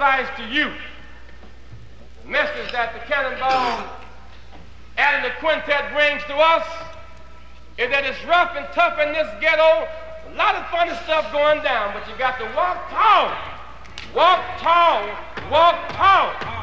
advice to you. The message that the Cannonball and the quintet brings to us is that it's rough and tough in this ghetto. A lot of funny stuff going down, but you got to walk tall. Walk tall. Walk tall.